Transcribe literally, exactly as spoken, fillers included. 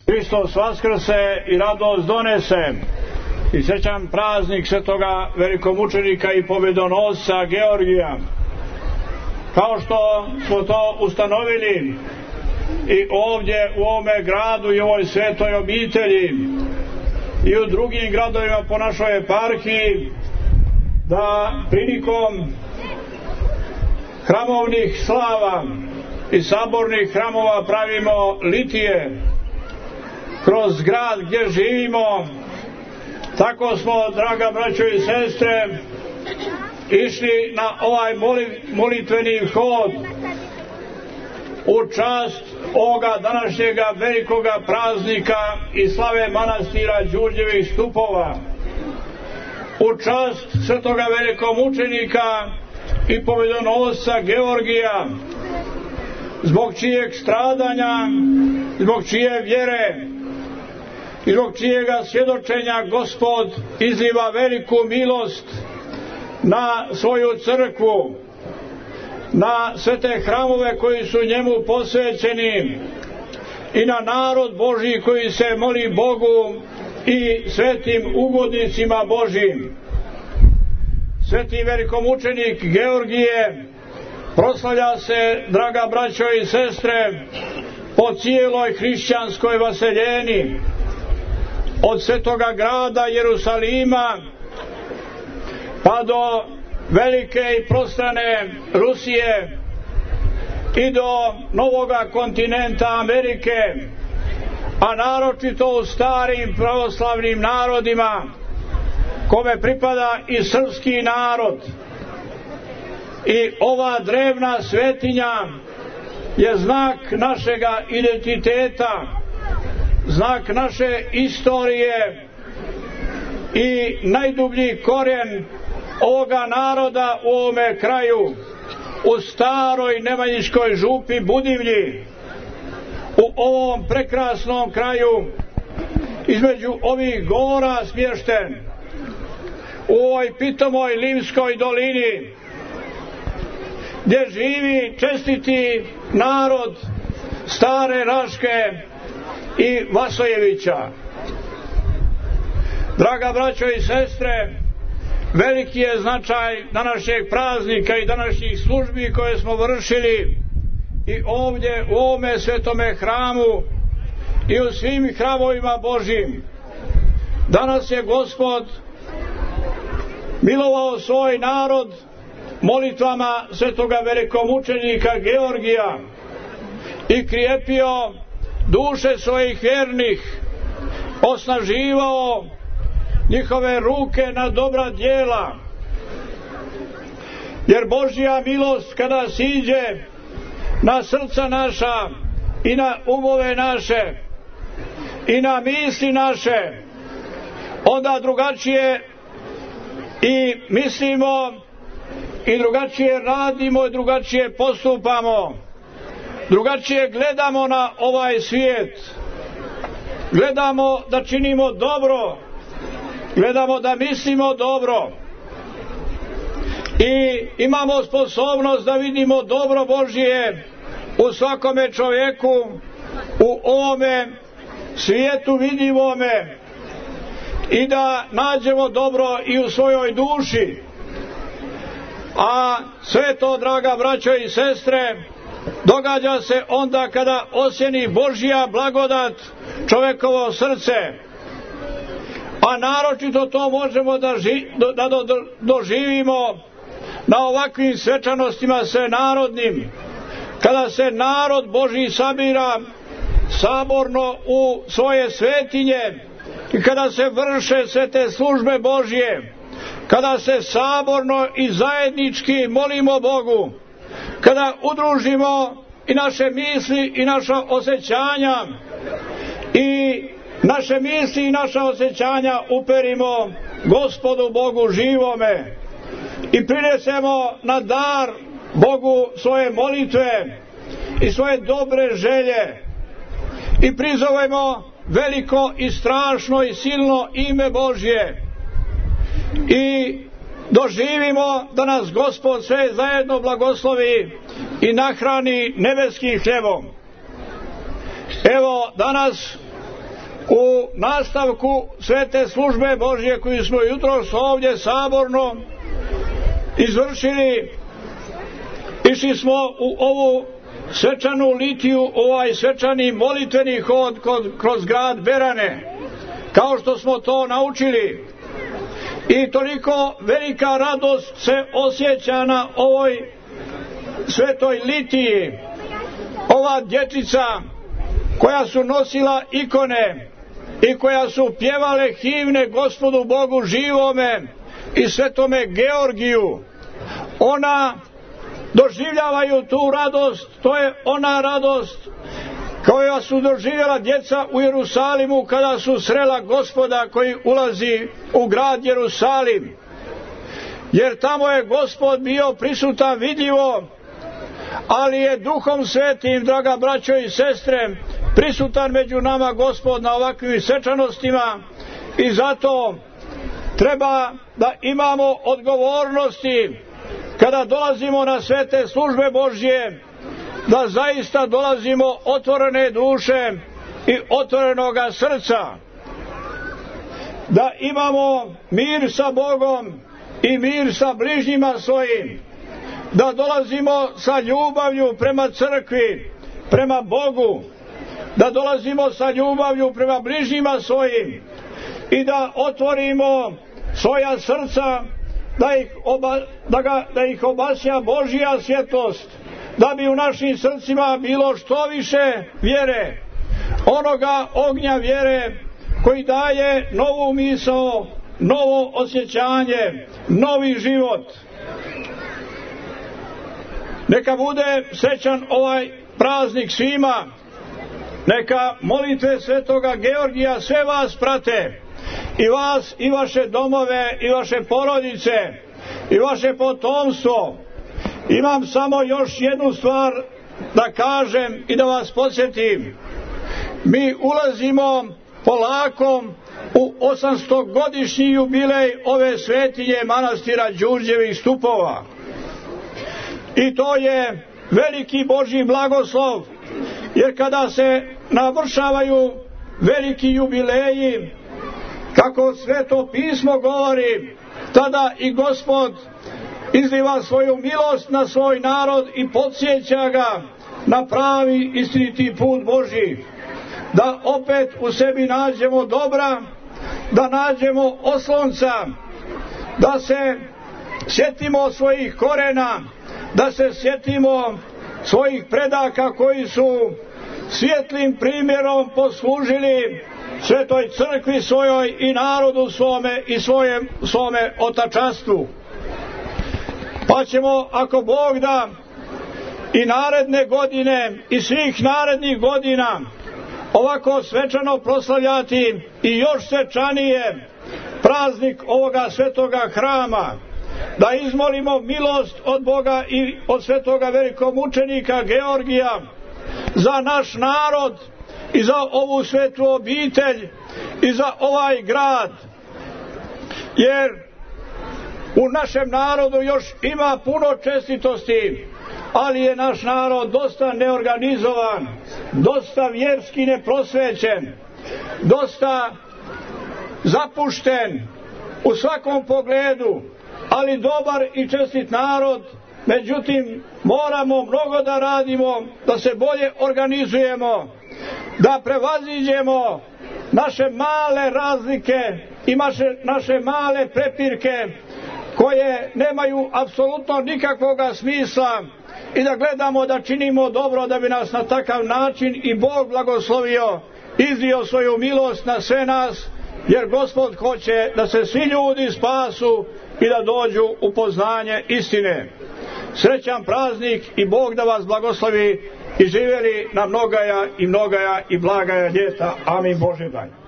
Hristos vaskrse i radost donese. I srećan praznik svetoga velikomučenika i pobjedonosca Georgija. Kao što smo to ustanovili i ovdje u ovome gradu i ovoj svetoj obitelji i u drugim gradovima po našoj eparhiji, da prilikom hramovnih slava i sabornih hramova pravimo litije kroz grad gdje živimo. Tako smo, draga braćo i sestre, išli na ovaj molitveni hod u čast ovoga današnjega velikoga praznika i slave manastira Đurđevih stupova, u čast svetoga velikomučenika i pobjedonosca Georgija, zbog čijeg stradanja, zbog čije vjere i zbog čijega svjedočenja Gospod izliva veliku milost na svoju crkvu, na sve te hramove koji su njemu posvećeni i na narod Božji koji se moli Bogu i svetim ugodnicima Božjim. Sveti velikomučenik Georgije proslavlja se, draga braćo i sestre, po cijeloj hrišćanskoj vaseljeni, od svetoga grada Jerusalima pa do velike i prostrane Rusije i do novoga kontinenta Amerike, a naročito u starim pravoslavnim narodima kome pripada i srpski narod. I ova drevna svetinja je znak našega identiteta, znak naše istorije i najdublji korijen ovoga naroda u ovome kraju, u staroj Nemanjiškoj župi Budivlji, u ovom prekrasnom kraju između ovih gora smješten, u ovoj pitomoj Limskoj dolini, gdje živi čestiti narod stare Raške i Vasojevića. Draga braćo i sestre, veliki je značaj današnjeg praznika i današnjih službi koje smo vršili i ovdje u ovome svetome hramu i u svim hramovima Božjim. Danas je Gospod milovao svoj narod molitvama svetoga velikomučenika Georgija i krijepio duše svojih vjernih, osnaživao njihove ruke na dobra djela, jer Božja milost kada siđe na srca naša i na umove naše i na misli naše, onda drugačije i mislimo i drugačije radimo i drugačije postupamo, drugačije gledamo na ovaj svijet, gledamo da činimo dobro, gledamo da mislimo dobro i imamo sposobnost da vidimo dobro Božje u svakome čovjeku, u ovome svijetu vidivome, i da nađemo dobro i u svojoj duši. A sve to, draga braćo i sestre, događa se onda kada osjeni Božja blagodat čovjekovo srce, a naročito to možemo da, ži, da do, do, doživimo na ovakvim svečanostima svenarodnim, kada se narod Božji sabira saborno u svoje svetinje i kada se vrše sve te službe Božje, kada se saborno i zajednički molimo Bogu, kada udružimo i naše misli i naša osjećanja i naše misli i naša osjećanja uperimo Gospodu Bogu živome i prinesemo na dar Bogu svoje molitve i svoje dobre želje i prizovemo veliko i strašno i silno ime Božje i doživimo da nas Gospod sve zajedno blagoslovi i nahrani nebeskim hljebom. Evo danas u nastavku svete službe Božje koju smo jutros ovdje saborno izvršili, išli smo u ovu svečanu litiju, ovaj svečani molitveni hod kroz grad Berane, kao što smo to naučili. I toliko velika radost se osjeća na ovoj svetoj litiji. Ova dječica koja su nosila ikone i koja su pjevale himne Gospodu Bogu živome i svetome Georgiju, ona doživljavaju tu radost. To je ona radost koja su doživjela djeca u Jerusalimu kada su srela Gospoda koji ulazi u grad Jerusalim, jer tamo je Gospod bio prisutan vidljivo, ali je Duhom Svetim, draga braćo i sestre, prisutan među nama Gospod na ovakvim svečanostima. I zato treba da imamo odgovornosti kada dolazimo na svete službe Božje, da zaista dolazimo otvorene duše i otvorenoga srca, da imamo mir sa Bogom i mir sa bližnjima svojim, da dolazimo sa ljubavlju prema crkvi, prema Bogu, da dolazimo sa ljubavlju prema bližnjima svojim i da otvorimo svoja srca, da ih, oba, da ga, da ih obasja Božja svjetlost, da bi u našim srcima bilo što više vjere, onoga ognja vjere koji daje novu misao, novo osjećanje, novi život. Neka bude srećan ovaj praznik svima, neka molitve svetoga Georgija sve vas prate, i vas i vaše domove i vaše porodice i vaše potomstvo. Imam samo još jednu stvar da kažem i da vas podsjetim. Mi ulazimo polako u osamstogodišnji jubilej ove svetinje manastira Đurđevih stupova. I to je veliki Božji blagoslov, jer kada se navršavaju veliki jubileji, kako Sveto pismo govori, tada i Gospod izliva svoju milost na svoj narod i podsjeća ga na pravi istiniti put Božji, da opet u sebi nađemo dobra, da nađemo oslonca, da se sjetimo svojih korena, da se sjetimo svojih predaka koji su svjetlim primjerom poslužili svetoj crkvi svojoj i narodu svome i svojem, svome otačanstvu. Pa ćemo, ako Bog da, i naredne godine i svih narednih godina ovako svečano proslavljati i još svečanije praznik ovoga svetoga hrama, da izmolimo milost od Boga i od svetoga velikomučenika Georgija za naš narod i za ovu svetu obitelj i za ovaj grad, jer u našem narodu još ima puno čestitosti, ali je naš narod dosta neorganizovan, dosta vjerski neprosvećen, dosta zapušten u svakom pogledu, ali dobar i čestit narod. Međutim, moramo mnogo da radimo, da se bolje organizujemo, da prevaziđemo naše male razlike i naše, naše male prepirke koje nemaju apsolutno nikakvoga smisla, i da gledamo da činimo dobro, da bi nas na takav način i Bog blagoslovio, izlio svoju milost na sve nas, jer Gospod hoće da se svi ljudi spasu i da dođu u poznanje istine. Srećan praznik i Bog da vas blagoslovi i živjeli na mnogaja i mnogaja i blagaja ljeta. Amin Bože daj.